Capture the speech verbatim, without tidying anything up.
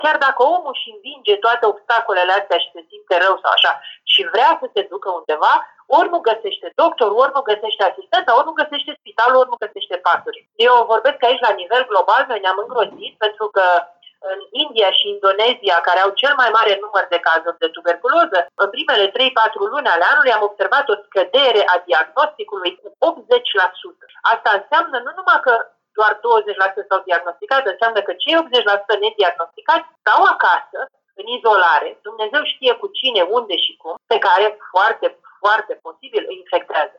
chiar dacă omul își învinge toate obstacolele astea și se simte rău sau așa și vrea să se ducă undeva, ori nu găsește doctor, ori nu găsește asistență, ori nu găsește spital, ori nu găsește paturi. Eu vorbesc aici la nivel global, noi ne-am îngrozit pentru că în India și Indonezia, care au cel mai mare număr de cazuri de tuberculoză, în primele trei patru luni ale anului am observat o scădere a diagnosticului cu optzeci la sută. Asta înseamnă nu numai că doar douăzeci la sută s-au diagnosticat, înseamnă că cei optzeci la sută nediagnosticați stau acasă, în izolare, Dumnezeu știe cu cine, unde și cum, pe care foarte, foarte posibil îi infectează.